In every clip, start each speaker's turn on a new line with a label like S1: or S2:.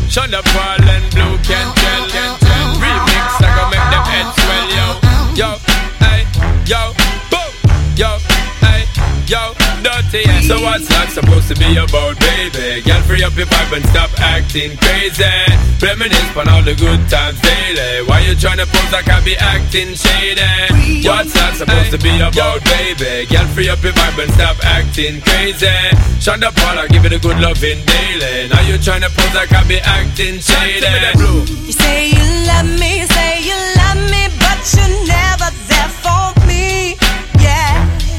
S1: Shonda Paul and Blue Cantrell. Remix, I gon' make them heads swell, yo. Yo, hey, yo, boom, yo, hey, yo, dirty. So what's that supposed to be about, baby? Girl, free up your vibe and stop acting crazy. Reminisce on all the good times daily. Why you tryna pose like I be acting shady? What's that supposed to be about, baby? Girl, free up your vibe and stop acting crazy. Shonda Paul, I give it a good loving daily. Now you tryna pose like I be acting shady.
S2: You say you love me, but you're never there for me. Yeah.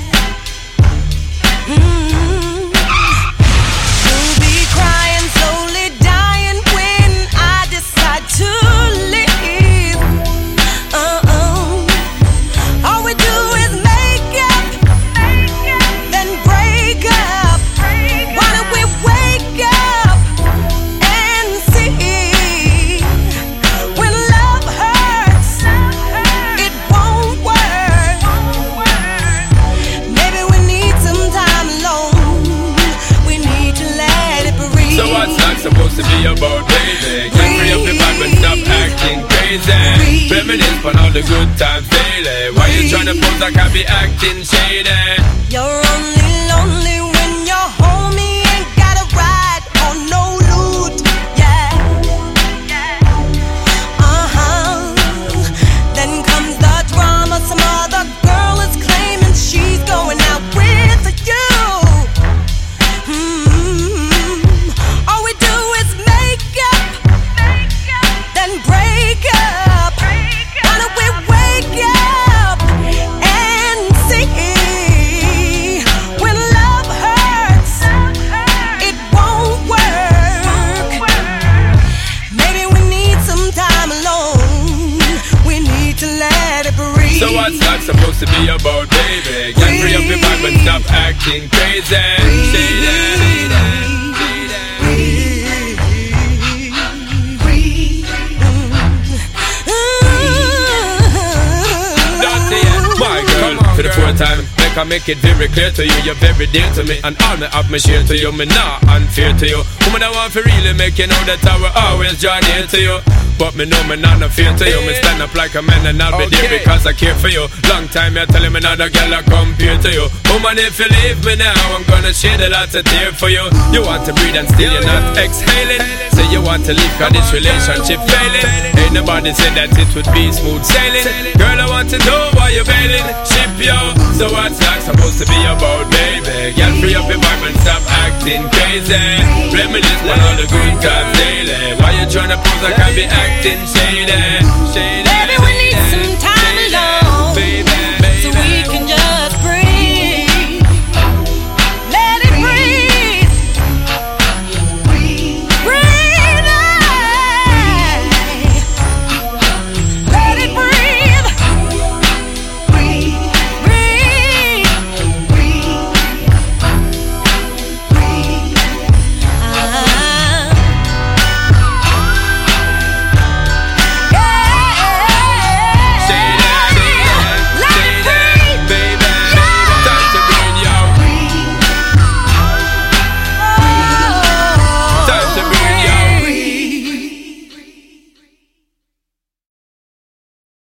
S2: You'll be crying, slowly dying when I decide to leave. All we do is make up, then break up. Why don't we wake up and see? When love hurts, it won't work. Maybe we need some time alone. We need to let it breathe.
S1: So what's that supposed to be about, baby? Get free up your vibe and stop acting crazy. Reminisce on all the good times daily. Why you tryna pose like I be acting shady?
S2: You're only lonely when your homie ain't got a ride or no loot. Yeah. Then comes the drama. Some other girl is claiming she's going out with you. All we do is make up, then break up. Why don't we wake up and see? When love hurts, it won't work. Maybe we need some time alone. We need to let it breathe.
S1: So what's that supposed to be about, baby? Get free up your vibe and stop acting crazy. My girl, for the fourth time, make it very clear to you, you're very dear to me, and all me have me share to you, me not unfair to you. Woman, I want to really make you know that I will always draw near to you. But me know me not no fear to you. Me stand up like a man and I'll be there because I care for you. Long time you're telling me another girl I compare to you. Woman, if you leave me now, I'm gonna shed a lot of tears for you. You want to breathe and still you're not exhaling. Say you want to leave cause this relationship failing. Ain't nobody said that it would be smooth sailing. Girl, I want to know why you're bailing. Ship yo, so what's that supposed to be about, baby? Girl, free up your vibe and stop acting crazy. Reminisce on all the good times daily. Why you tryna pose like I be acting shady?